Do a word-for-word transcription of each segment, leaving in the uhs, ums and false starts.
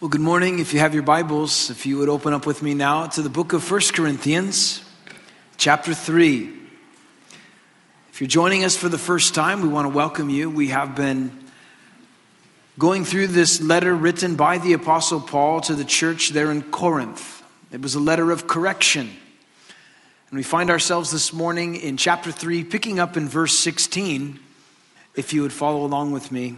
Well, good morning. If you have your Bibles, if you would open up with me now to the book of First Corinthians, chapter three. If you're joining us for the first time, we want to welcome you. We have been going through this letter written by the Apostle Paul to the church there in Corinth. It was a letter of correction. And we find ourselves this morning in chapter three, picking up in verse sixteen, if you would follow along with me.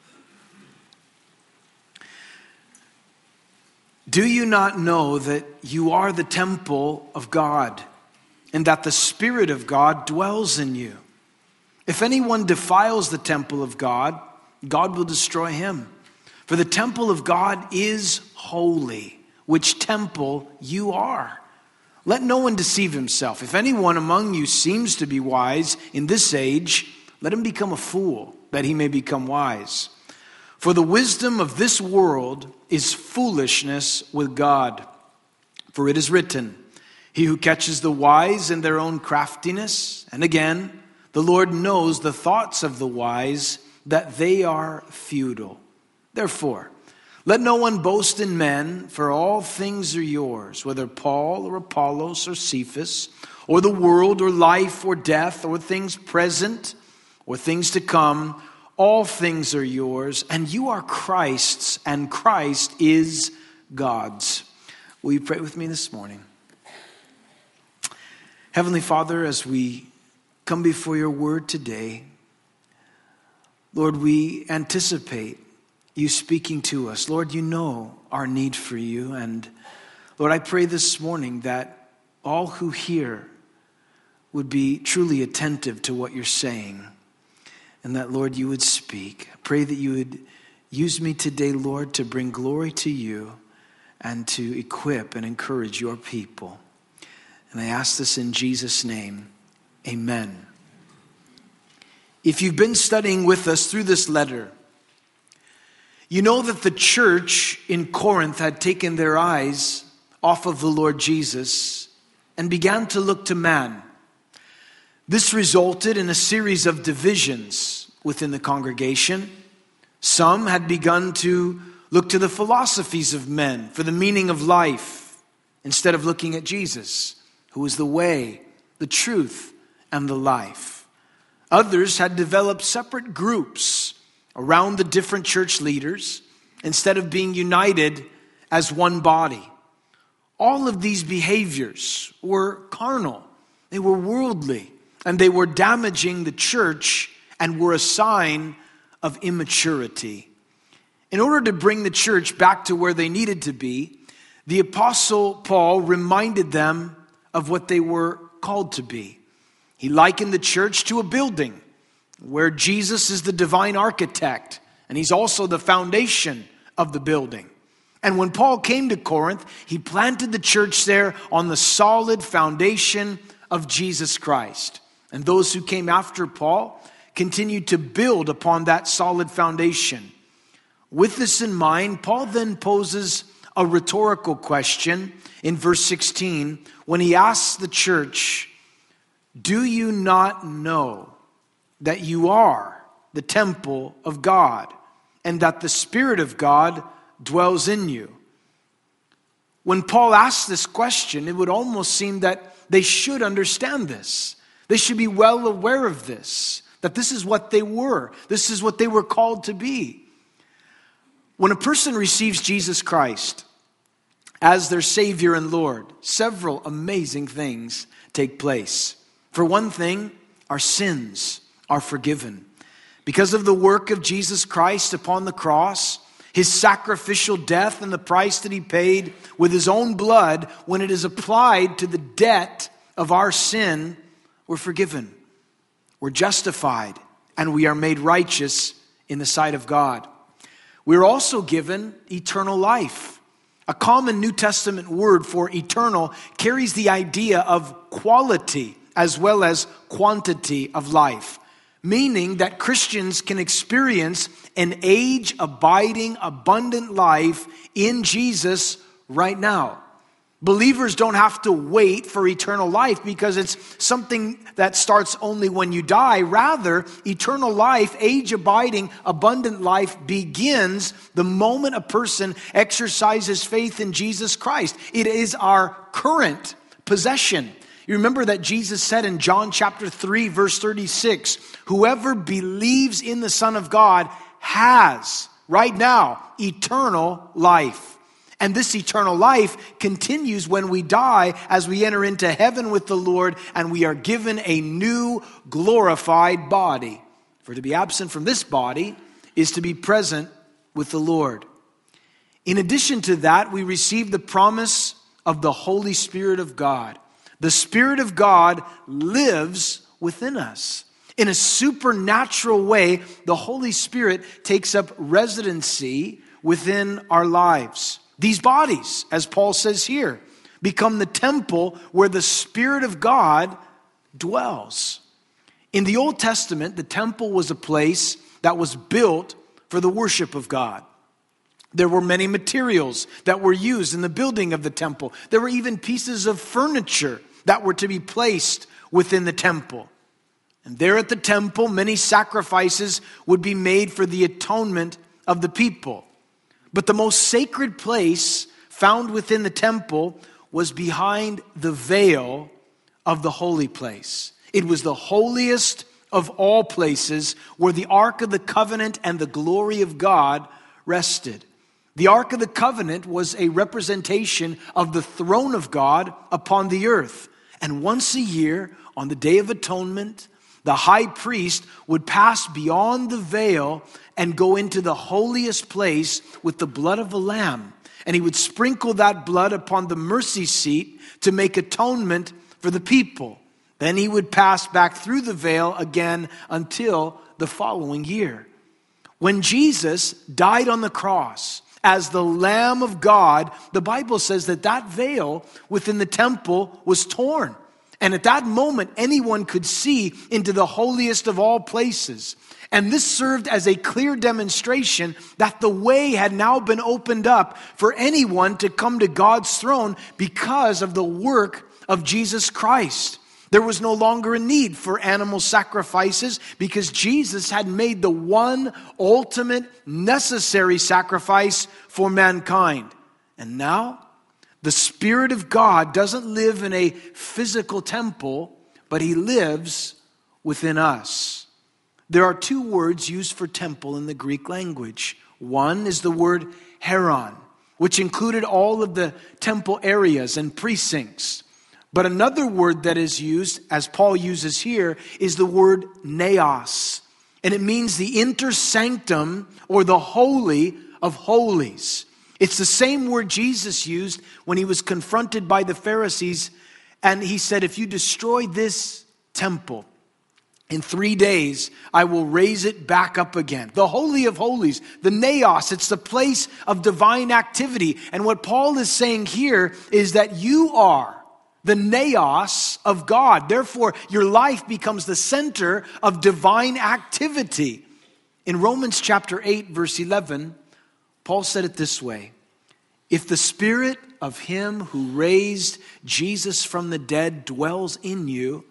Do you not know that you are the temple of God, and that the Spirit of God dwells in you? If anyone defiles the temple of God, God will destroy him. For the temple of God is holy, which temple you are. Let no one deceive himself. If anyone among you seems to be wise in this age, let him become a fool, that he may become wise. For the wisdom of this world is foolishness with God. For it is written, he who catches the wise in their own craftiness, and again, the Lord knows the thoughts of the wise, that they are futile. Therefore, let no one boast in men, for all things are yours, whether Paul or Apollos or Cephas, or the world or life or death, or things present or things to come. All things are yours, and you are Christ's, and Christ is God's. Will you pray with me this morning? Heavenly Father, as we come before your word today, Lord, we anticipate you speaking to us. Lord, you know our need for you, and Lord, I pray this morning that all who hear would be truly attentive to what you're saying. And that, Lord, you would speak. I pray that you would use me today, Lord, to bring glory to you and to equip and encourage your people. And I ask this in Jesus' name. Amen. If you've been studying with us through this letter, you know that the church in Corinth had taken their eyes off of the Lord Jesus and began to look to man. This resulted in a series of divisions within the congregation. Some had begun to look to the philosophies of men for the meaning of life instead of looking at Jesus, who is the way, the truth, and the life. Others had developed separate groups around the different church leaders instead of being united as one body. All of these behaviors were carnal. They were worldly. And they were damaging the church and were a sign of immaturity. In order to bring the church back to where they needed to be, the Apostle Paul reminded them of what they were called to be. He likened the church to a building where Jesus is the divine architect, and he's also the foundation of the building. And when Paul came to Corinth, he planted the church there on the solid foundation of Jesus Christ. And those who came after Paul continued to build upon that solid foundation. With this in mind, Paul then poses a rhetorical question in verse sixteen when he asks the church, do you not know that you are the temple of God and that the Spirit of God dwells in you? When Paul asks this question, it would almost seem that they should understand this. They should be well aware of this, that this is what they were. This is what they were called to be. When a person receives Jesus Christ as their Savior and Lord, several amazing things take place. For one thing, our sins are forgiven. Because of the work of Jesus Christ upon the cross, his sacrificial death and the price that he paid with his own blood, when it is applied to the debt of our sin, we're forgiven, we're justified, and we are made righteous in the sight of God. We're also given eternal life. A common New Testament word for eternal carries the idea of quality as well as quantity of life, meaning that Christians can experience an age-abiding, abundant life in Jesus right now. Believers don't have to wait for eternal life because it's something that starts only when you die. Rather, eternal life, age-abiding, abundant life begins the moment a person exercises faith in Jesus Christ. It is our current possession. You remember that Jesus said in John chapter three, verse thirty-six, whoever believes in the Son of God has, right now, eternal life. And this eternal life continues when we die as we enter into heaven with the Lord and we are given a new glorified body. For to be absent from this body is to be present with the Lord. In addition to that, we receive the promise of the Holy Spirit of God. The Spirit of God lives within us. In a supernatural way, the Holy Spirit takes up residency within our lives. These bodies, as Paul says here, become the temple where the Spirit of God dwells. In the Old Testament, the temple was a place that was built for the worship of God. There were many materials that were used in the building of the temple. There were even pieces of furniture that were to be placed within the temple. And there at the temple, many sacrifices would be made for the atonement of the people. But the most sacred place found within the temple was behind the veil of the holy place. It was the holiest of all places where the Ark of the Covenant and the glory of God rested. The Ark of the Covenant was a representation of the throne of God upon the earth. And once a year, on the Day of Atonement, the high priest would pass beyond the veil and go into the holiest place with the blood of a lamb. And he would sprinkle that blood upon the mercy seat to make atonement for the people. Then he would pass back through the veil again until the following year. When Jesus died on the cross as the Lamb of God, the Bible says that that veil within the temple was torn. And at that moment, anyone could see into the holiest of all places. And this served as a clear demonstration that the way had now been opened up for anyone to come to God's throne because of the work of Jesus Christ. There was no longer a need for animal sacrifices because Jesus had made the one ultimate necessary sacrifice for mankind. And now, the Spirit of God doesn't live in a physical temple, but He lives within us. There are two words used for temple in the Greek language. One is the word heron, which included all of the temple areas and precincts. But another word that is used, as Paul uses here, is the word naos. And it means the inner sanctum or the holy of holies. It's the same word Jesus used when he was confronted by the Pharisees. And he said, if you destroy this temple, in three days, I will raise it back up again. The Holy of Holies, the naos, it's the place of divine activity. And what Paul is saying here is that you are the naos of God. Therefore, your life becomes the center of divine activity. In Romans chapter eight, verse eleven, Paul said it this way: if the Spirit of Him who raised Jesus from the dead dwells in you,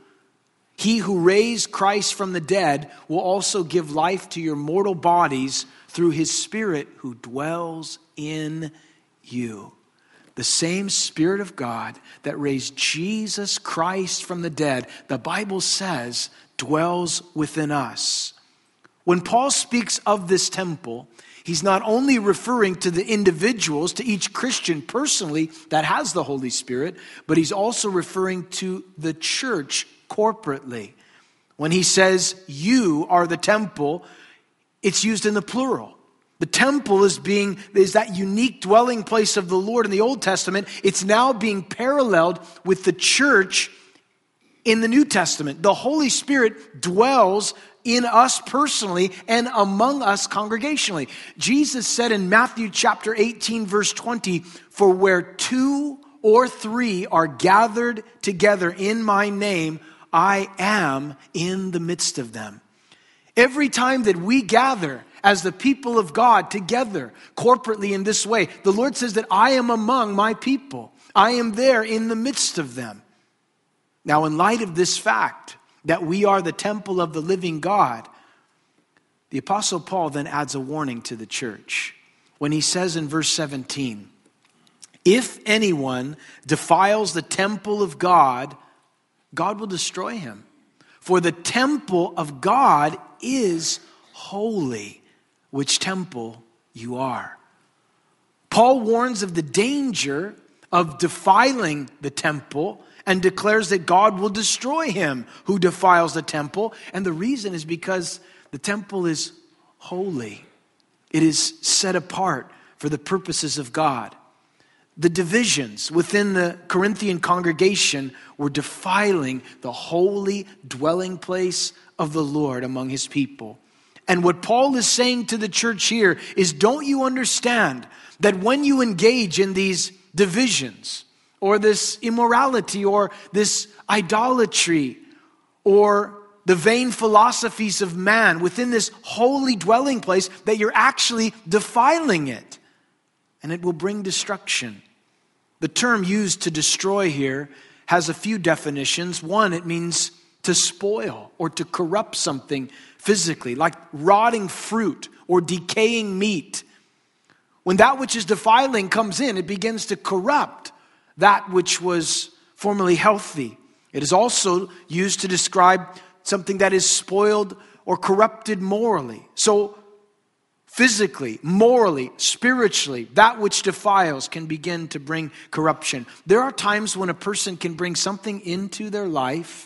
He who raised Christ from the dead will also give life to your mortal bodies through His Spirit who dwells in you. The same Spirit of God that raised Jesus Christ from the dead, the Bible says, dwells within us. When Paul speaks of this temple, he's not only referring to the individuals, to each Christian personally that has the Holy Spirit, but he's also referring to the church corporately. When he says, you are the temple, it's used in the plural. The temple is being is that unique dwelling place of the Lord in the Old Testament. It's now being paralleled with the church in the New Testament. The Holy Spirit dwells in us personally and among us congregationally. Jesus said in Matthew chapter eighteen, verse twenty, for where two or three are gathered together in my name, I am in the midst of them. Every time that we gather as the people of God together corporately in this way, the Lord says that I am among my people. I am there in the midst of them. Now, in light of this fact that we are the temple of the living God, the Apostle Paul then adds a warning to the church when he says in verse seventeen, if anyone defiles the temple of God, God will destroy him. For the temple of God is holy, which temple you are. Paul warns of the danger of defiling the temple and declares that God will destroy him who defiles the temple. And the reason is because the temple is holy. It is set apart for the purposes of God. The divisions within the Corinthian congregation were defiling the holy dwelling place of the Lord among his people. And what Paul is saying to the church here is, don't you understand that when you engage in these divisions or this immorality or this idolatry or the vain philosophies of man within this holy dwelling place, that you're actually defiling it? And it will bring destruction. The term used to destroy here has a few definitions. One, it means to spoil or to corrupt something physically, like rotting fruit or decaying meat. When that which is defiling comes in, it begins to corrupt that which was formerly healthy. It is also used to describe something that is spoiled or corrupted morally. So physically, morally, spiritually, that which defiles can begin to bring corruption. There are times when a person can bring something into their life,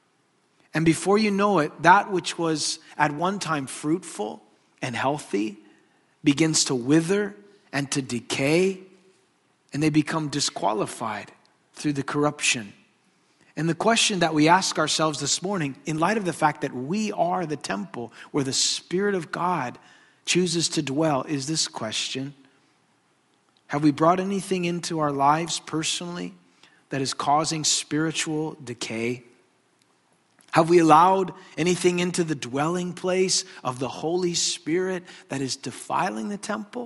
and before you know it, that which was at one time fruitful and healthy begins to wither and to decay, and they become disqualified through the corruption. And the question that we ask ourselves this morning, in light of the fact that we are the temple where the Spirit of God chooses to dwell, is this question: have we brought anything into our lives personally that is causing spiritual decay? Have we allowed anything into the dwelling place of the Holy Spirit that is defiling the temple?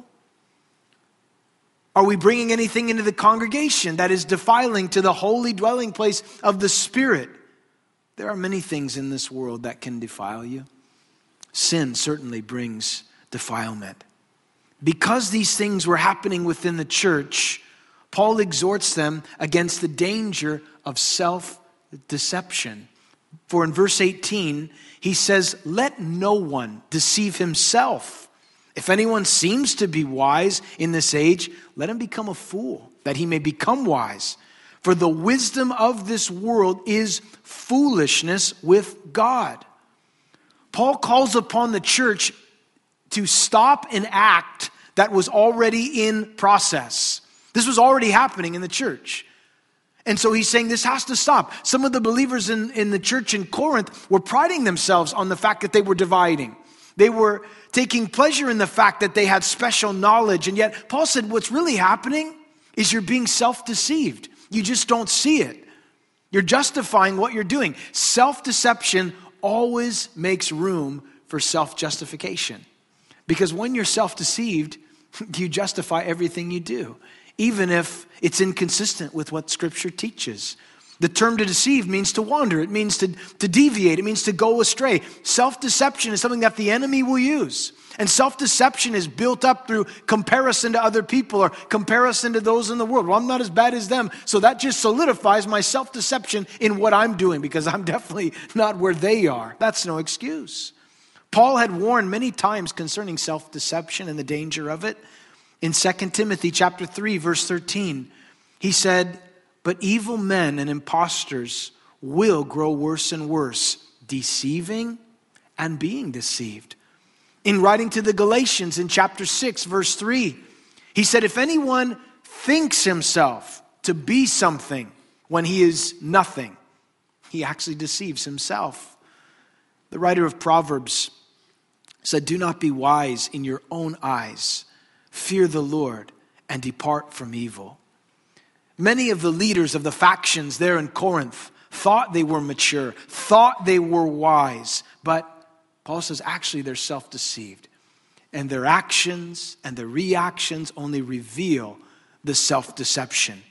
Are we bringing anything into the congregation that is defiling to the holy dwelling place of the Spirit? There are many things in this world that can defile you. Sin certainly brings defilement. Because these things were happening within the church, Paul exhorts them against the danger of self-deception. For in verse eighteen, he says, let no one deceive himself. If anyone seems to be wise in this age, let him become a fool, that he may become wise. For the wisdom of this world is foolishness with God. Paul calls upon the church to stop an act that was already in process. This was already happening in the church. And so he's saying this has to stop. Some of the believers in, in the church in Corinth were priding themselves on the fact that they were dividing. They were taking pleasure in the fact that they had special knowledge. And yet Paul said what's really happening is you're being self-deceived. You just don't see it. You're justifying what you're doing. Self-deception always makes room for self-justification. Because when you're self-deceived, you justify everything you do, even if it's inconsistent with what Scripture teaches. The term to deceive means to wander. It means to, to deviate. It means to go astray. Self-deception is something that the enemy will use. And self-deception is built up through comparison to other people or comparison to those in the world. Well, I'm not as bad as them, so that just solidifies my self-deception in what I'm doing because I'm definitely not where they are. That's no excuse. Paul had warned many times concerning self-deception and the danger of it. In Second Timothy chapter three, verse thirteen, he said, but evil men and impostors will grow worse and worse, deceiving and being deceived. In writing to the Galatians in chapter six, verse three, he said, if anyone thinks himself to be something when he is nothing, he actually deceives himself. The writer of Proverbs said, do not be wise in your own eyes. Fear the Lord and depart from evil. Many of the leaders of the factions there in Corinth thought they were mature, thought they were wise, but Paul says actually they're self-deceived. And their actions and their reactions only reveal the self-deception.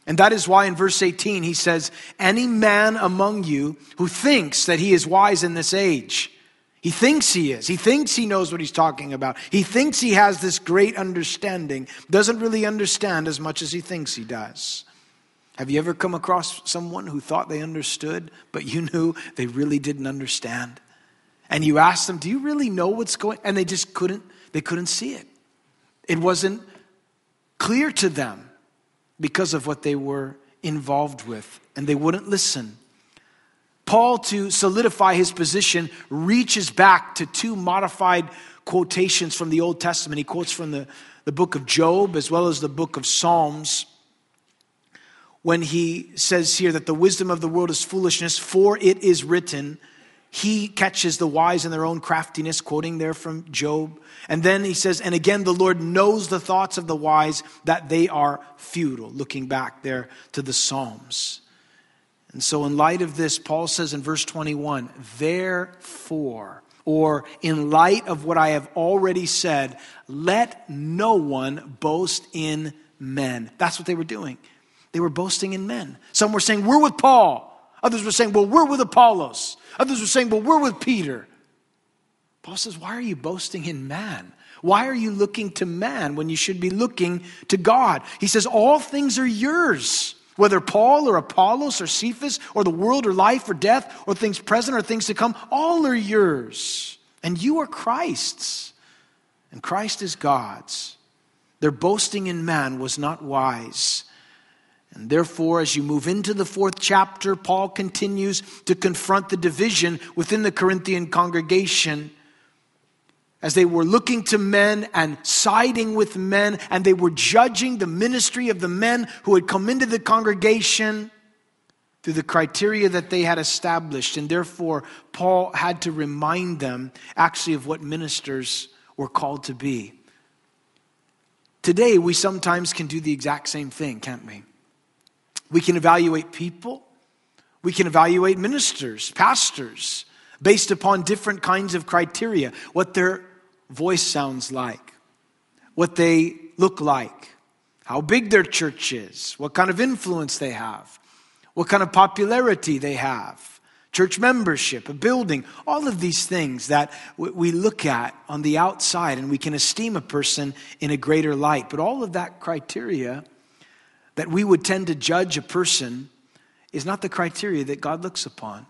And that is why in verse eighteen he says, any man among you who thinks that he is wise in this age, he thinks he is, he thinks he knows what he's talking about, he thinks he has this great understanding, doesn't really understand as much as he thinks he does. Have you ever come across someone who thought they understood, but you knew they really didn't understand? And you asked them, do you really know what's going on? And they just couldn't, they couldn't see it. It wasn't clear to them because of what they were involved with, and they wouldn't listen. Paul, to solidify his position, reaches back to two modified quotations from the Old Testament. He quotes from the, the book of Job as well as the book of Psalms, when he says here that the wisdom of the world is foolishness, for it is written. He catches the wise in their own craftiness, quoting there from Job. And then he says, and again, the Lord knows the thoughts of the wise, that they are futile, looking back there to the Psalms. And so in light of this, Paul says in verse twenty-one, therefore, or in light of what I have already said, let no one boast in men. That's what they were doing. They were boasting in men. Some were saying, we're with Paul. Others were saying, well, we're with Apollos. Others were saying, well, we're with Peter. Paul says, why are you boasting in man? Why are you looking to man when you should be looking to God? He says, all things are yours. Whether Paul or Apollos or Cephas or the world or life or death or things present or things to come, all are yours. And you are Christ's. And Christ is God's. Their boasting in man was not wise. And therefore, as you move into the fourth chapter, Paul continues to confront the division within the Corinthian congregation as they were looking to men and siding with men, and they were judging the ministry of the men who had come into the congregation through the criteria that they had established. And therefore, Paul had to remind them actually of what ministers were called to be. Today, we sometimes can do the exact same thing, can't we? We can evaluate people. We can evaluate ministers, pastors, based upon different kinds of criteria. What their voice sounds like, what they look like, how big their church is, what kind of influence they have, what kind of popularity they have, church membership, a building, all of these things that we look at on the outside, and we can esteem a person in a greater light. But all of that criteria that we would tend to judge a person is not the criteria that God looks upon.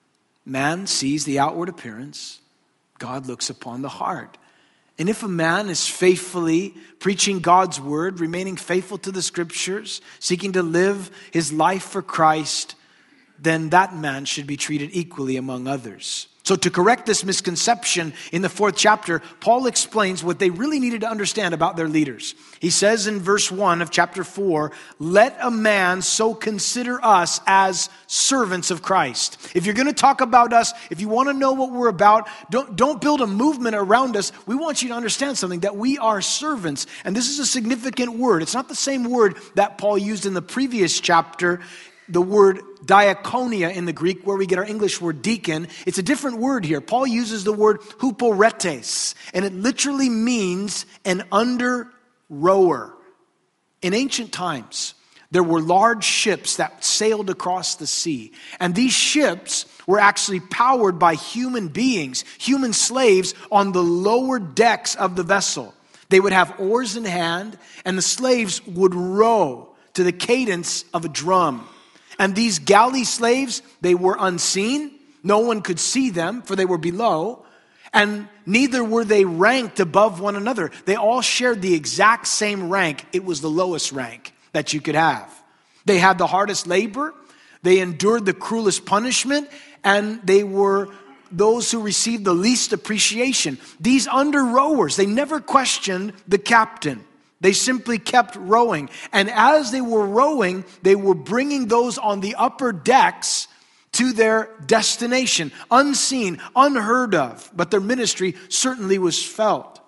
Man sees the outward appearance. God looks upon the heart. And if a man is faithfully preaching God's word, remaining faithful to the scriptures, seeking to live his life for Christ, then that man should be treated equally among others. So to correct this misconception in the fourth chapter, Paul explains what they really needed to understand about their leaders. He says in verse one of chapter four, let a man so consider us as servants of Christ. If you're going to talk about us, if you want to know what we're about, don't, don't build a movement around us. We want you to understand something, that we are servants. And this is a significant word. It's not the same word that Paul used in the previous chapter, the word diakonia in the Greek, where we get our English word deacon. It's a different word here. Paul uses the word huporetes, and it literally means an under rower. In ancient times, there were large ships that sailed across the sea, and these ships were actually powered by human beings, human slaves on the lower decks of the vessel. They would have oars in hand, and the slaves would row to the cadence of a drum. And these galley slaves, they were unseen. No one could see them, for they were below. And neither were they ranked above one another. They all shared the exact same rank. It was the lowest rank that you could have. They had the hardest labor. They endured the cruelest punishment. And they were those who received the least appreciation. These under rowers, they never questioned the captain. They simply kept rowing. And as they were rowing, they were bringing those on the upper decks to their destination, unseen, unheard of. But their ministry certainly was felt.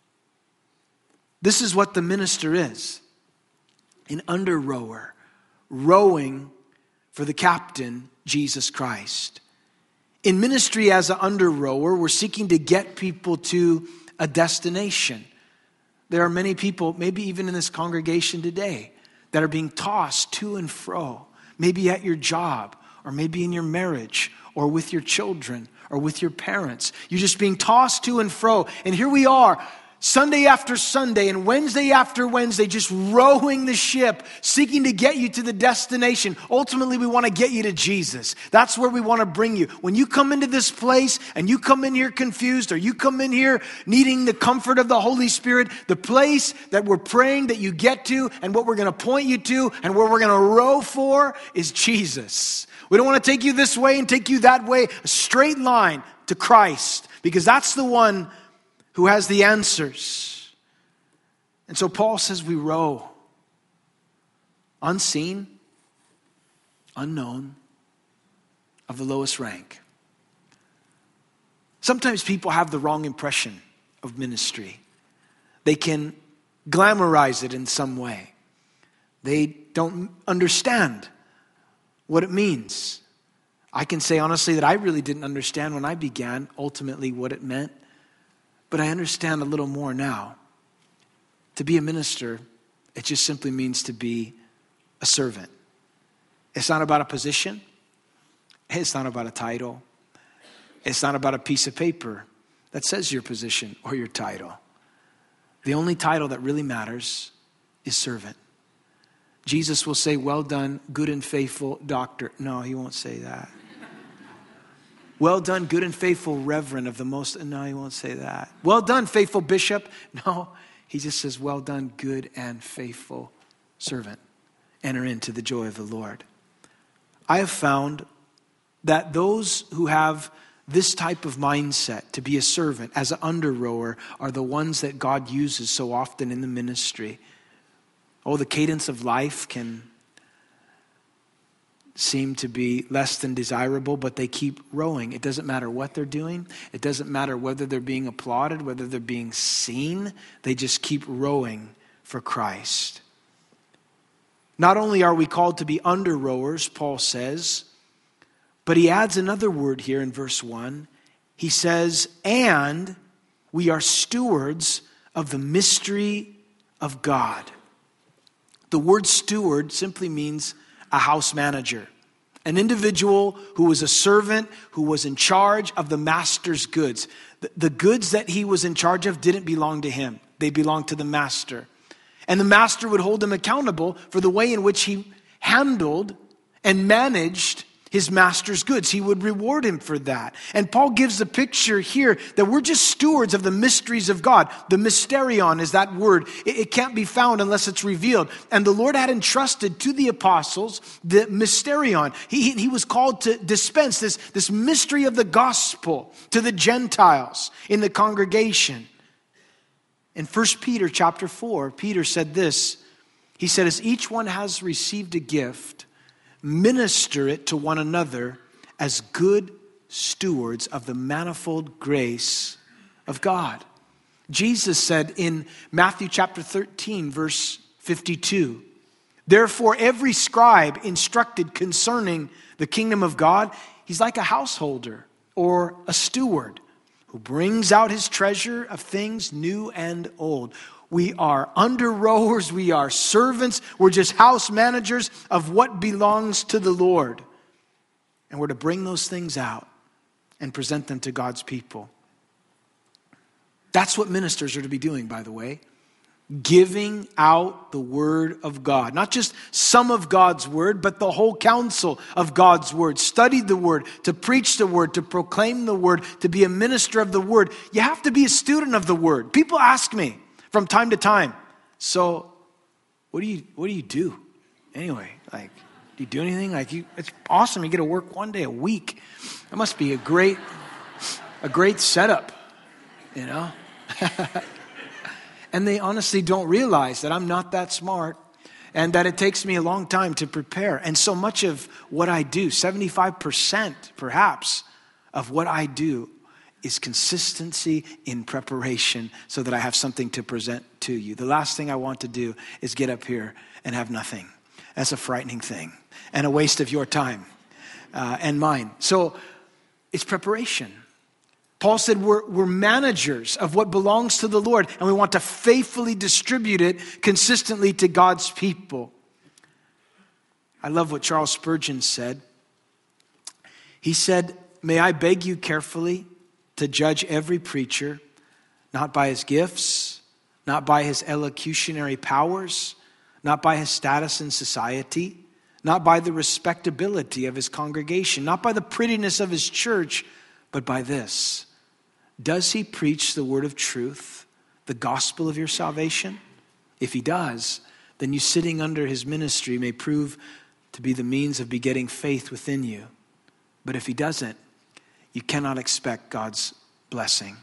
This is what the minister is. An under rower, rowing for the captain, Jesus Christ. In ministry as an under rower, we're seeking to get people to a destination. There are many people, maybe even in this congregation today, that are being tossed to and fro, maybe at your job, or maybe in your marriage, or with your children, or with your parents. You're just being tossed to and fro. And here we are, Sunday after Sunday and Wednesday after Wednesday, just rowing the ship, seeking to get you to the destination. Ultimately, we want to get you to Jesus. That's where we want to bring you. When you come into this place and you come in here confused, or you come in here needing the comfort of the Holy Spirit, the place that we're praying that you get to and what we're going to point you to and where we're going to row for is Jesus. We don't want to take you this way and take you that way, a straight line to Christ, because that's the one who has the answers. And so Paul says we row unseen, unknown, of the lowest rank. Sometimes people have the wrong impression of ministry. They can glamorize it in some way. They don't understand what it means. I can say honestly that I really didn't understand when I began ultimately what it meant. But I understand a little more now. To be a minister, it just simply means to be a servant. It's not about a position. It's not about a title. It's not about a piece of paper that says your position or your title. The only title that really matters is servant. Jesus will say, well done, good and faithful doctor. No, he won't say that. Well done, good and faithful reverend of the most, no, he won't say that. Well done, faithful bishop. No, he just says, well done, good and faithful servant. Enter into the joy of the Lord. I have found that those who have this type of mindset to be a servant as an under rower are the ones that God uses so often in the ministry. Oh, the cadence of life can seem to be less than desirable, but they keep rowing. It doesn't matter what they're doing. It doesn't matter whether they're being applauded, whether they're being seen. They just keep rowing for Christ. Not only are we called to be under rowers, Paul says, but he adds another word here in verse one. He says, and we are stewards of the mystery of God. The word steward simply means a house manager, an individual who was a servant, who was in charge of the master's goods. The, the goods that he was in charge of didn't belong to him. They belonged to the master. And the master would hold him accountable for the way in which he handled and managed his master's goods. He would reward him for that. And Paul gives the picture here that we're just stewards of the mysteries of God. The mysterion is that word. It, it can't be found unless it's revealed. And the Lord had entrusted to the apostles the mysterion. He, he was called to dispense this, this mystery of the gospel to the Gentiles in the congregation. In First Peter chapter four, Peter said this. He said, as each one has received a gift, minister it to one another as good stewards of the manifold grace of God. Jesus said in Matthew chapter thirteen, verse fifty-two, therefore every scribe instructed concerning the kingdom of God, he's like a householder or a steward who brings out his treasure of things new and old. We are under rowers. We are servants. We're just house managers of what belongs to the Lord. And we're to bring those things out and present them to God's people. That's what ministers are to be doing, by the way. Giving out the word of God. Not just some of God's word, but the whole counsel of God's word. Study the word, to preach the word, to proclaim the word, to be a minister of the word. You have to be a student of the word. People ask me from time to time, so what do you what do you do anyway? Like, do you do anything? Like, you, it's awesome. You get to work one day a week. That must be a great a great setup, you know. And they honestly don't realize that I'm not that smart and that it takes me a long time to prepare. And so much of what I do, seventy-five percent perhaps of what I do, is consistency in preparation so that I have something to present to you. The last thing I want to do is get up here and have nothing. That's a frightening thing and a waste of your time uh, and mine. So it's preparation. Paul said we're, we're managers of what belongs to the Lord, and we want to faithfully distribute it consistently to God's people. I love what Charles Spurgeon said. He said, "May I beg you carefully to judge every preacher, not by his gifts, not by his elocutionary powers, not by his status in society, not by the respectability of his congregation, not by the prettiness of his church, but by this. Does he preach the word of truth, the gospel of your salvation? If he does, then you sitting under his ministry may prove to be the means of begetting faith within you. But if he doesn't, you cannot expect God's blessing."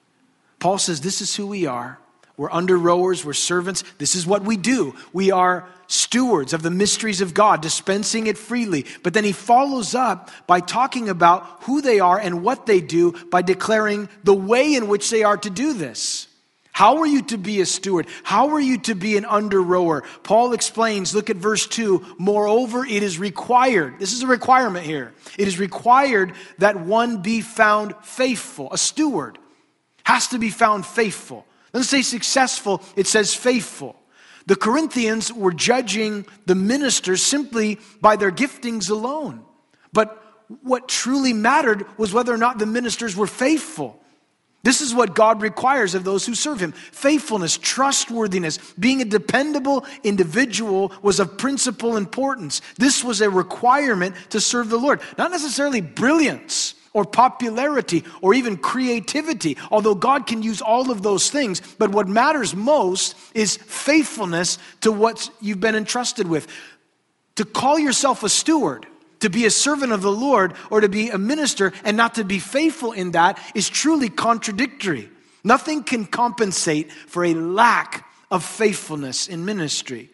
Paul says this is who we are. We're under rowers, we're servants. This is what we do. We are stewards of the mysteries of God, dispensing it freely. But then he follows up by talking about who they are and what they do by declaring the way in which they are to do this. How are you to be a steward? How are you to be an under rower? Paul explains, look at verse two. Moreover, it is required. This is a requirement here. It is required that one be found faithful. A steward has to be found faithful. It doesn't say successful, it says faithful. The Corinthians were judging the ministers simply by their giftings alone. But what truly mattered was whether or not the ministers were faithful. This is what God requires of those who serve him. Faithfulness, trustworthiness, being a dependable individual was of principal importance. This was a requirement to serve the Lord. Not necessarily brilliance or popularity or even creativity, although God can use all of those things. But what matters most is faithfulness to what you've been entrusted with. To call yourself a steward, to be a servant of the Lord, or to be a minister and not to be faithful in that is truly contradictory. Nothing can compensate for a lack of faithfulness in ministry.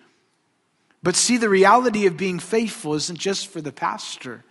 But see, the reality of being faithful isn't just for the pastor.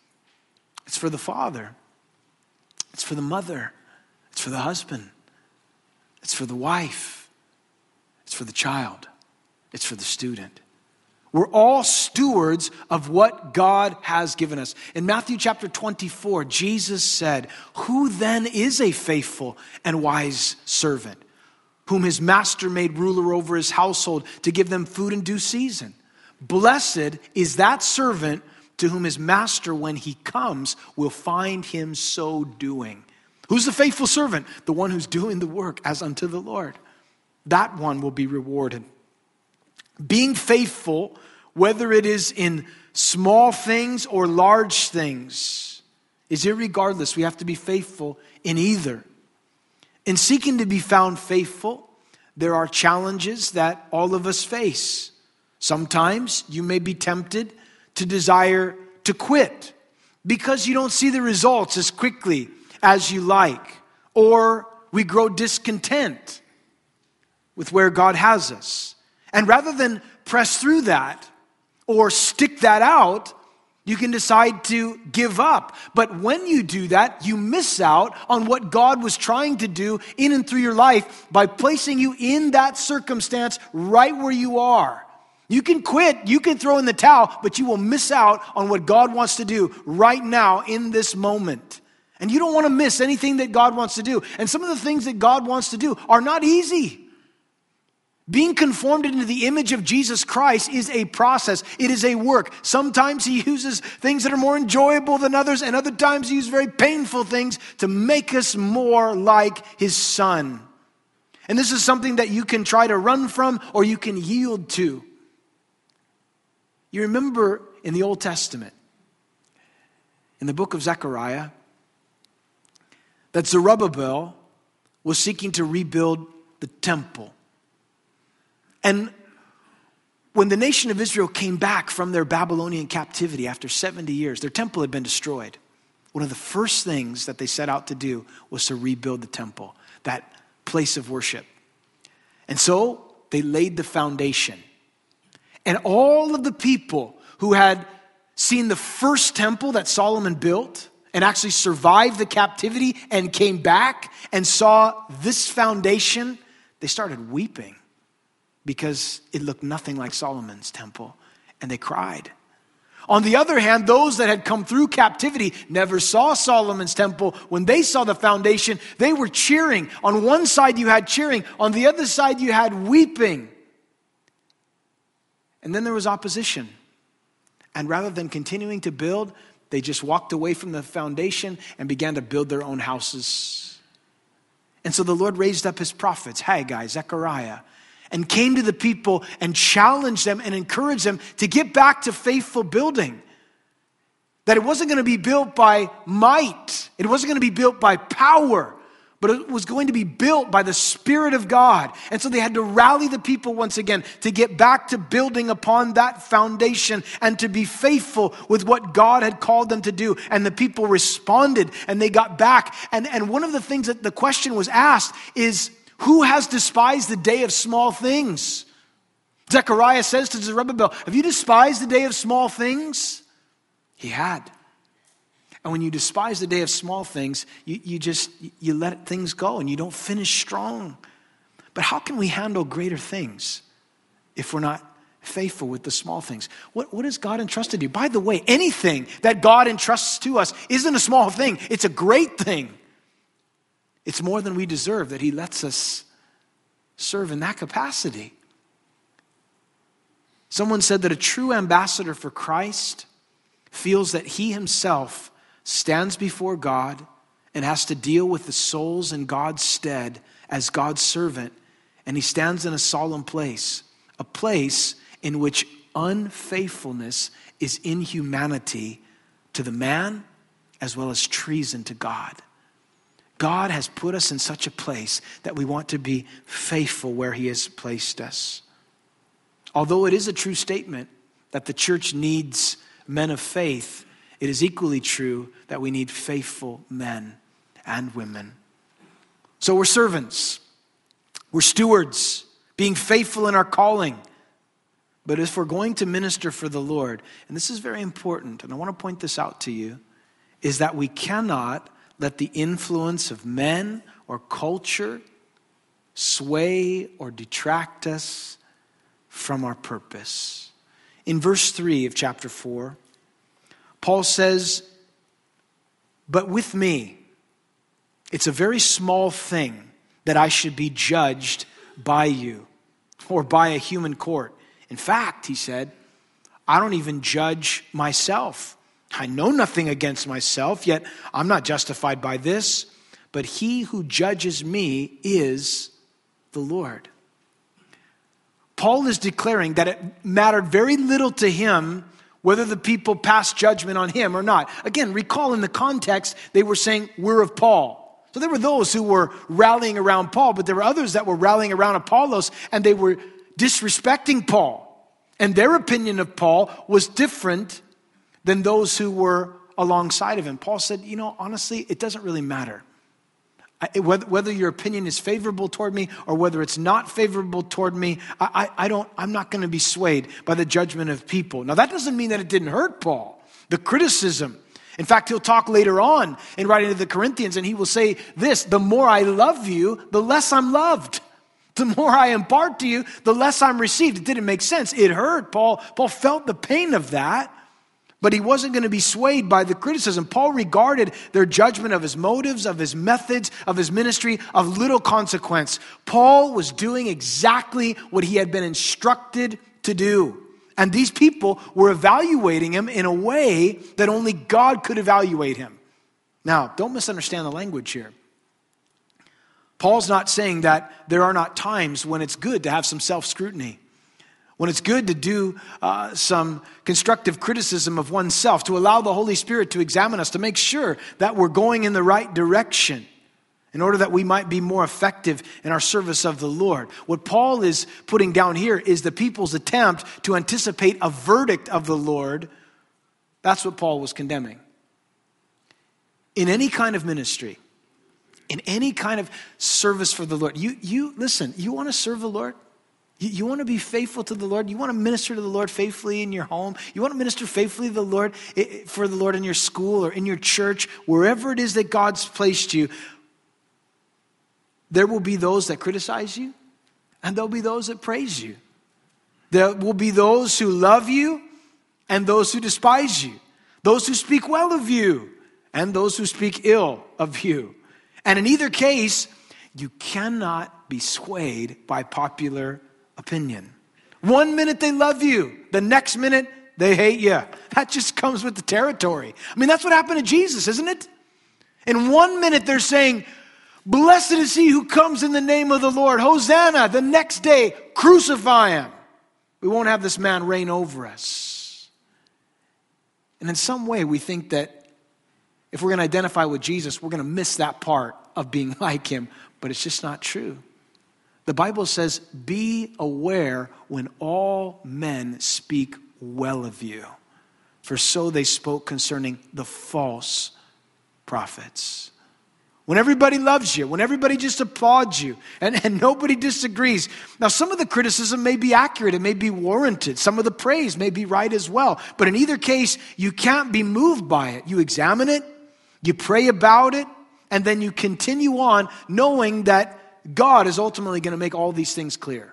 It's for the father. It's for the mother. It's for the husband. It's for the wife. It's for the child. It's for the student. We're all stewards of what God has given us. In Matthew chapter twenty-four, Jesus said, "Who then is a faithful and wise servant, whom his master made ruler over his household to give them food in due season? Blessed is that servant to whom his master, when he comes, will find him so doing." Who's the faithful servant? The one who's doing the work as unto the Lord. That one will be rewarded. Being faithful, whether it is in small things or large things, is irregardless. We have to be faithful in either. In seeking to be found faithful, there are challenges that all of us face. Sometimes you may be tempted to desire to quit because you don't see the results as quickly as you like, or we grow discontent with where God has us. And rather than press through that or stick that out, you can decide to give up. But when you do that, you miss out on what God was trying to do in and through your life by placing you in that circumstance right where you are. You can quit, you can throw in the towel, but you will miss out on what God wants to do right now in this moment. And you don't want to miss anything that God wants to do. And some of the things that God wants to do are not easy. Being conformed into the image of Jesus Christ is a process. It is a work. Sometimes he uses things that are more enjoyable than others, and other times he uses very painful things to make us more like his Son. And this is something that you can try to run from or you can yield to. You remember in the Old Testament, in the book of Zechariah, that Zerubbabel was seeking to rebuild the temple. And when the nation of Israel came back from their Babylonian captivity after seventy years, their temple had been destroyed. One of the first things that they set out to do was to rebuild the temple, that place of worship. And so they laid the foundation. And all of the people who had seen the first temple that Solomon built and actually survived the captivity and came back and saw this foundation, they started weeping because it looked nothing like Solomon's temple, and they cried. On the other hand, those that had come through captivity never saw Solomon's temple. When they saw the foundation, they were cheering. On one side you had cheering, on the other side you had weeping. And then there was opposition. And rather than continuing to build, they just walked away from the foundation and began to build their own houses. And so the Lord raised up his prophets, Haggai, Zechariah, and came to the people and challenged them and encouraged them to get back to faithful building. That it wasn't going to be built by might. It wasn't going to be built by power. But it was going to be built by the Spirit of God. And so they had to rally the people once again to get back to building upon that foundation and to be faithful with what God had called them to do. And the people responded and they got back. And, and one of the things that the question was asked is, who has despised the day of small things? Zechariah says to Zerubbabel, have you despised the day of small things? He had. And when you despise the day of small things, you, you just, you let things go and you don't finish strong. But how can we handle greater things if we're not faithful with the small things? What, what has God entrusted you? By the way, anything that God entrusts to us isn't a small thing. It's a great thing. It's more than we deserve that he lets us serve in that capacity. Someone said that a true ambassador for Christ feels that he himself stands before God and has to deal with the souls in God's stead as God's servant. And he stands in a solemn place, a place in which unfaithfulness is inhumanity to the man as well as treason to God. God has put us in such a place that we want to be faithful where he has placed us. Although it is a true statement that the church needs men of faith, it is equally true that we need faithful men and women. So we're servants. We're stewards, being faithful in our calling. But if we're going to minister for the Lord, and this is very important, and I want to point this out to you, is that we cannot let the influence of men or culture sway or detract us from our purpose. In verse three of chapter four, Paul says, but with me, it's a very small thing that I should be judged by you or by a human court. In fact, he said, I don't even judge myself. I know nothing against myself, yet I'm not justified by this. But he who judges me is the Lord. Paul is declaring that it mattered very little to him whether the people passed judgment on him or not. Again, recall in the context, they were saying, we're of Paul. So there were those who were rallying around Paul, but there were others that were rallying around Apollos, and they were disrespecting Paul. And their opinion of Paul was different than those who were alongside of him. Paul said, you know, honestly, it doesn't really matter. I, whether, whether your opinion is favorable toward me or whether it's not favorable toward me, I, I, I don't, I'm not going to be swayed by the judgment of people. Now, that doesn't mean that it didn't hurt Paul. The criticism. In fact, he'll talk later on in writing to the Corinthians, and he will say this, the more I love you, the less I'm loved. The more I impart to you, the less I'm received. It didn't make sense. It hurt. Paul, Paul felt the pain of that. But he wasn't going to be swayed by the criticism. Paul regarded their judgment of his motives, of his methods, of his ministry, of little consequence. Paul was doing exactly what he had been instructed to do. And these people were evaluating him in a way that only God could evaluate him. Now, don't misunderstand the language here. Paul's not saying that there are not times when it's good to have some self-scrutiny. When it's good to do uh, some constructive criticism of oneself, to allow the Holy Spirit to examine us, to make sure that we're going in the right direction in order that we might be more effective in our service of the Lord. What Paul is putting down here is the people's attempt to anticipate a verdict of the Lord. That's what Paul was condemning. In any kind of ministry, in any kind of service for the Lord, you, you listen, you want to serve the Lord? You, you want to be faithful to the Lord? You want to minister to the Lord faithfully in your home? You want to minister faithfully to the Lord, for the Lord in your school or in your church, wherever it is that God's placed you? There will be those that criticize you, and there'll be those that praise you. There will be those who love you and those who despise you. Those who speak well of you and those who speak ill of you. And in either case, you cannot be swayed by popular opinion. One minute they love you, the next minute they hate you. That just comes with the territory. I mean, that's what happened to Jesus, isn't it? In one minute, they're saying, blessed is he who comes in the name of the Lord. Hosanna. The next day, crucify him. We won't have this man reign over us. And in some way, we think that if we're going to identify with Jesus, we're going to miss that part of being like him. But it's just not true. The Bible says, be aware when all men speak well of you, for so they spoke concerning the false prophets. When everybody loves you, when everybody just applauds you, and, and nobody disagrees. Now, some of the criticism may be accurate, it may be warranted. Some of the praise may be right as well. But in either case, you can't be moved by it. You examine it, you pray about it, and then you continue on knowing that God is ultimately going to make all these things clear.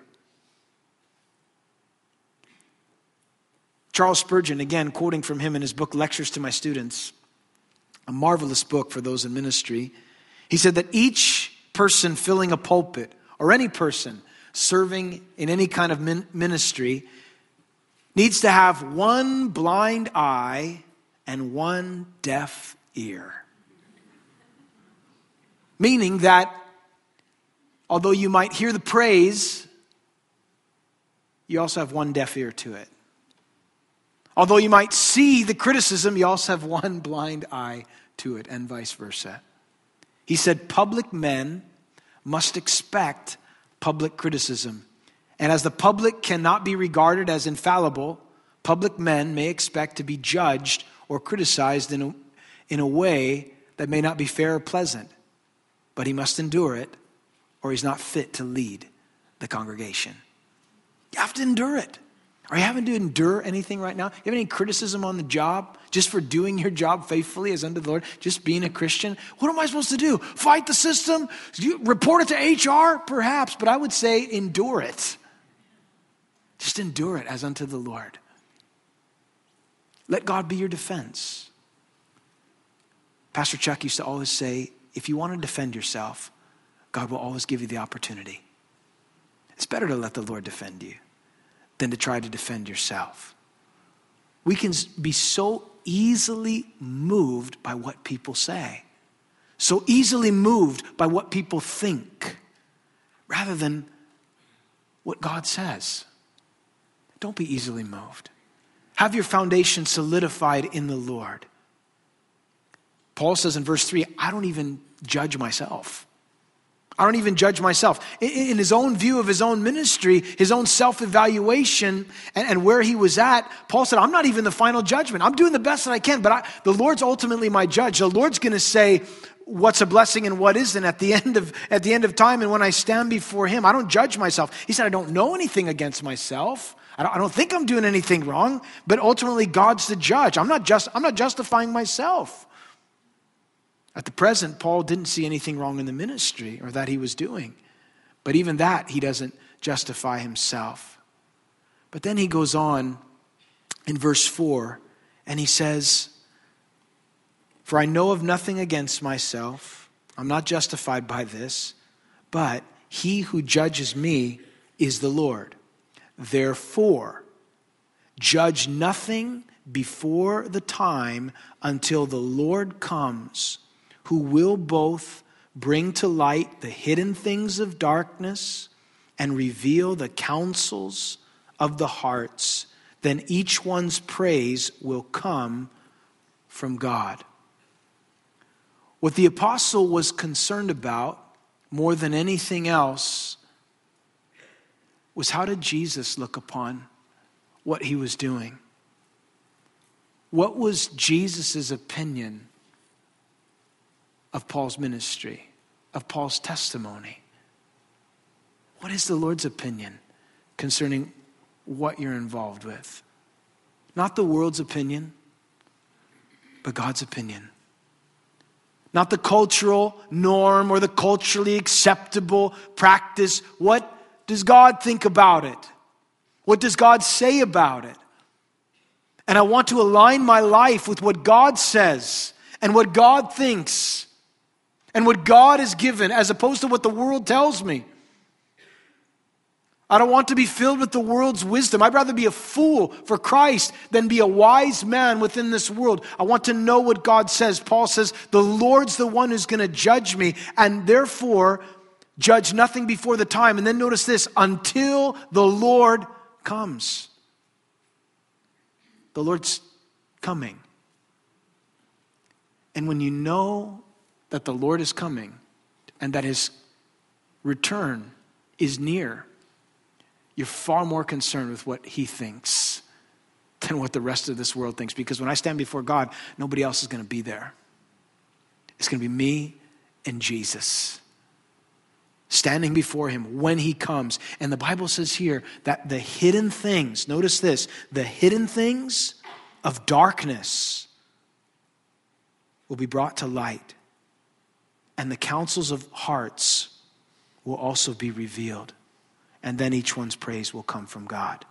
Charles Spurgeon, again, quoting from him in his book, Lectures to My Students, a marvelous book for those in ministry. He said that each person filling a pulpit, or any person serving in any kind of min- ministry, needs to have one blind eye and one deaf ear. Meaning that although you might hear the praise, you also have one deaf ear to it. Although you might see the criticism, you also have one blind eye to it, and vice versa. He said, public men must expect public criticism. And as the public cannot be regarded as infallible, public men may expect to be judged or criticized in a, in a way that may not be fair or pleasant. But he must endure it, or he's not fit to lead the congregation. You have to endure it. Are you having to endure anything right now? You have any criticism on the job just for doing your job faithfully as unto the Lord, just being a Christian? What am I supposed to do? Fight the system? You report it to H R? Perhaps, but I would say endure it. Just endure it as unto the Lord. Let God be your defense. Pastor Chuck used to always say, if you want to defend yourself, God will always give you the opportunity. It's better to let the Lord defend you than to try to defend yourself. We can be so easily moved by what people say, so easily moved by what people think, rather than what God says. Don't be easily moved. Have your foundation solidified in the Lord. Paul says in verse three, I don't even judge myself. I don't even judge myself. In his own view of his own ministry, his own self-evaluation, and, and where he was at, Paul said, I'm not even the final judgment. I'm doing the best that I can, but I, the Lord's ultimately my judge. The Lord's going to say what's a blessing and what isn't at the end of at the end of time. And when I stand before him, I don't judge myself. He said, I don't know anything against myself. I don't, I don't think I'm doing anything wrong, but ultimately God's the judge. I'm not just I'm not justifying myself. At the present, Paul didn't see anything wrong in the ministry or that he was doing. But even that, he doesn't justify himself. But then he goes on in verse four, and he says, for I know of nothing against myself. I'm not justified by this, but he who judges me is the Lord. Therefore, judge nothing before the time until the Lord comes, who will both bring to light the hidden things of darkness and reveal the counsels of the hearts. Then each one's praise will come from God. What the apostle was concerned about more than anything else was, how did Jesus look upon what he was doing? What was Jesus' opinion of Paul's ministry, of Paul's testimony? What is the Lord's opinion concerning what you're involved with? Not the world's opinion, but God's opinion. Not the cultural norm or the culturally acceptable practice. What does God think about it? What does God say about it? And I want to align my life with what God says and what God thinks and what God has given, as opposed to what the world tells me. I don't want to be filled with the world's wisdom. I'd rather be a fool for Christ than be a wise man within this world. I want to know what God says. Paul says, the Lord's the one who's going to judge me, and therefore judge nothing before the time. And then notice this, until the Lord comes. The Lord's coming. And when you know that the Lord is coming and that his return is near, you're far more concerned with what he thinks than what the rest of this world thinks. Because when I stand before God, nobody else is going to be there. It's going to be me and Jesus standing before him when he comes. And the Bible says here that the hidden things, notice this, the hidden things of darkness will be brought to light, and the counsels of hearts will also be revealed. And then each one's praise will come from God.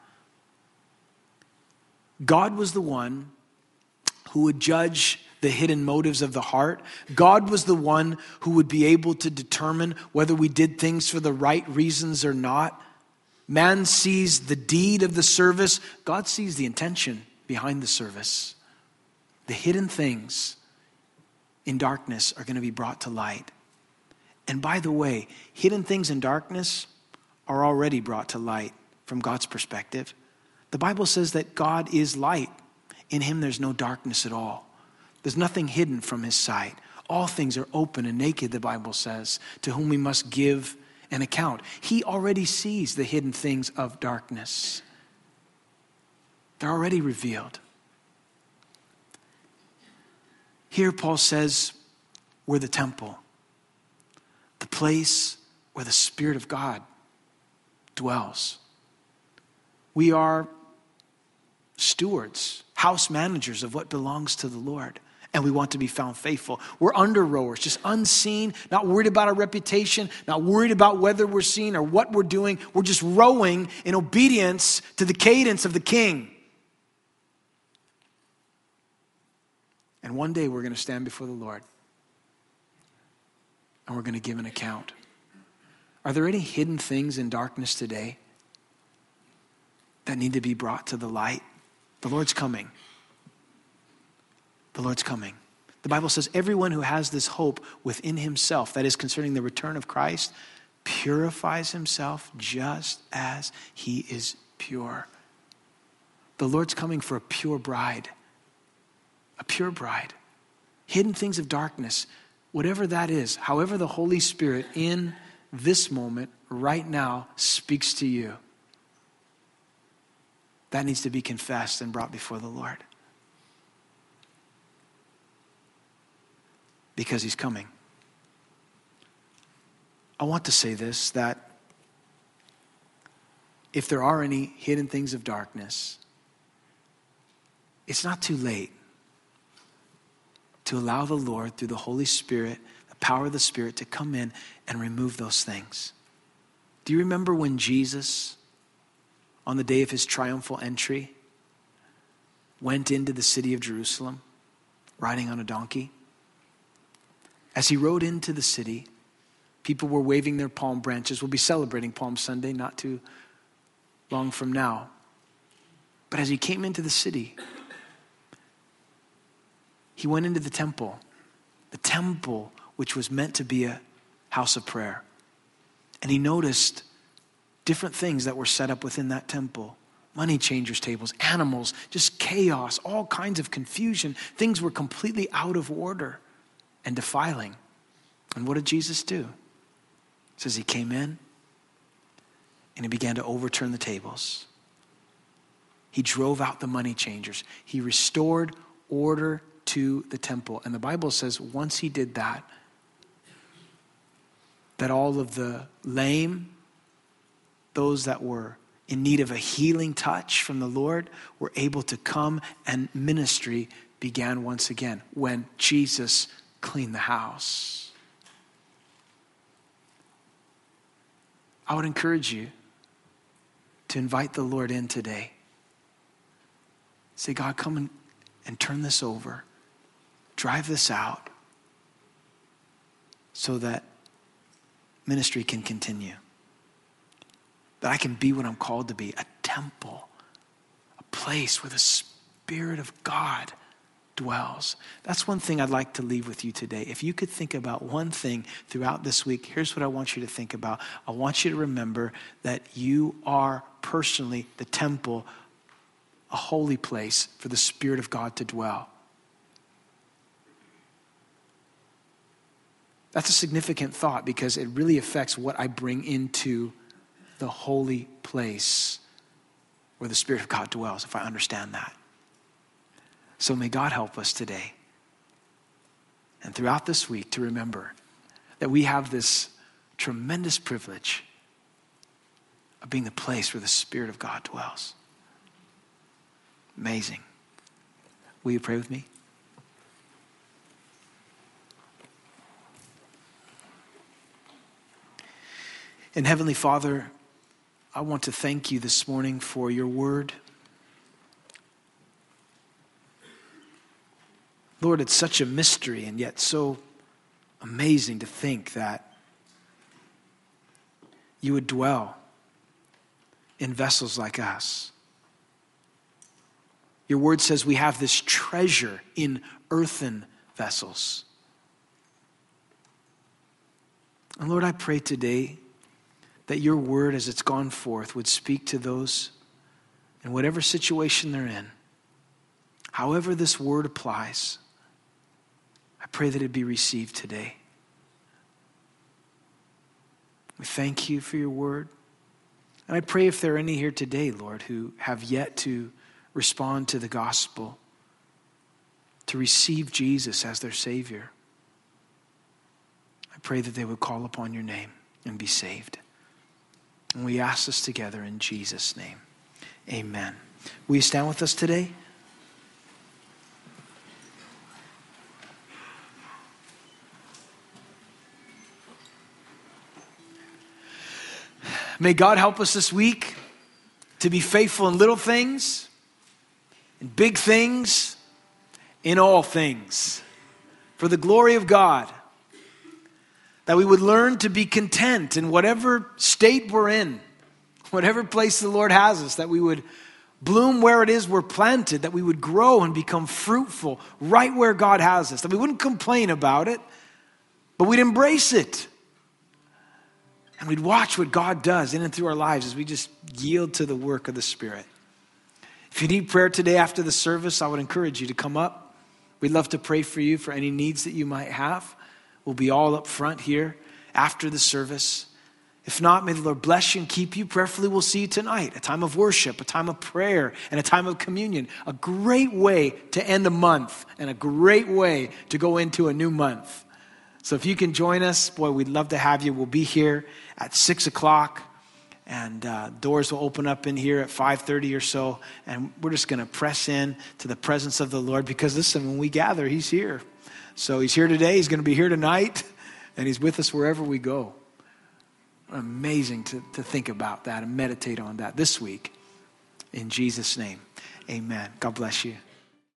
God was the one who would judge the hidden motives of the heart. God was the one who would be able to determine whether we did things for the right reasons or not. Man sees the deed of the service. God sees the intention behind the service. The hidden things in darkness are going to be brought to light. And by the way, hidden things in darkness are already brought to light from God's perspective. The Bible says that God is light. In him there's no darkness at all. There's nothing hidden from his sight. All things are open and naked, the Bible says, to whom we must give an account. He already sees the hidden things of darkness. They're already revealed. Here Paul says, we're the temple, the place where the Spirit of God dwells. We are stewards, house managers of what belongs to the Lord. And we want to be found faithful. We're under rowers, just unseen, not worried about our reputation, not worried about whether we're seen or what we're doing. We're just rowing in obedience to the cadence of the King. And one day we're going to stand before the Lord. And we're going to give an account. Are there any hidden things in darkness today that need to be brought to the light? The Lord's coming. The Lord's coming. The Bible says everyone who has this hope within himself, that is concerning the return of Christ, purifies himself just as he is pure. The Lord's coming for a pure bride. A pure bride. Hidden things of darkness, whatever that is, however the Holy Spirit in this moment, right now, speaks to you, that needs to be confessed and brought before the Lord. Because he's coming. I want to say this, that if there are any hidden things of darkness, it's not too late to allow the Lord, through the Holy Spirit, the power of the Spirit, to come in and remove those things. Do you remember when Jesus, on the day of his triumphal entry, went into the city of Jerusalem, riding on a donkey? As he rode into the city, people were waving their palm branches. We'll be celebrating Palm Sunday not too long from now. But as he came into the city, he went into the temple, the temple which was meant to be a house of prayer. And he noticed different things that were set up within that temple. Money changers' tables, animals, just chaos, all kinds of confusion. Things were completely out of order and defiling. And what did Jesus do? It says he came in and he began to overturn the tables. He drove out the money changers. He restored order to the temple. And the Bible says once he did that, that all of the lame, those that were in need of a healing touch from the Lord, were able to come, and ministry began once again when Jesus cleaned the house. I would encourage you to invite the Lord in today. Say, God, come and, and turn this over. Drive this out so that ministry can continue. that I can be what I'm called to be, a temple, a place where the Spirit of God dwells. That's one thing I'd like to leave with you today. If you could think about one thing throughout this week, here's what I want you to think about. I want you to remember that you are personally the temple, a holy place for the Spirit of God to dwell. That's a significant thought because it really affects what I bring into the holy place where the Spirit of God dwells, if I understand that. So may God help us today and throughout this week to remember that we have this tremendous privilege of being the place where the Spirit of God dwells. Amazing. Will you pray with me? And Heavenly Father, I want to thank you this morning for your word. Lord, it's such a mystery and yet so amazing to think that you would dwell in vessels like us. Your word says we have this treasure in earthen vessels. And Lord, I pray today that your word as it's gone forth would speak to those in whatever situation they're in. However this word applies, I pray that it be received today. We thank you for your word. And I pray if there are any here today, Lord, who have yet to respond to the gospel, to receive Jesus as their Savior, I pray that they would call upon your name and be saved. And we ask this together in Jesus' name. Amen. Will you stand with us today? May God help us this week to be faithful in little things, in big things, in all things, for the glory of God. That we would learn to be content in whatever state we're in, whatever place the Lord has us, that we would bloom where it is we're planted, that we would grow and become fruitful right where God has us, that we wouldn't complain about it, but we'd embrace it. And we'd watch what God does in and through our lives as we just yield to the work of the Spirit. If you need prayer today after the service, I would encourage you to come up. We'd love to pray for you for any needs that you might have. We'll be all up front here after the service. If not, may the Lord bless you and keep you. Prayerfully, we'll see you tonight. A time of worship, a time of prayer, and a time of communion. A great way to end a month and a great way to go into a new month. So if you can join us, boy, we'd love to have you. We'll be here at six o'clock. And uh, doors will open up in here at five thirty or so. And we're just going to press in to the presence of the Lord. Because listen, when we gather, he's here. So he's here today, he's going to be here tonight, and he's with us wherever we go. Amazing to, to think about that and meditate on that this week. In Jesus' name, amen. God bless you.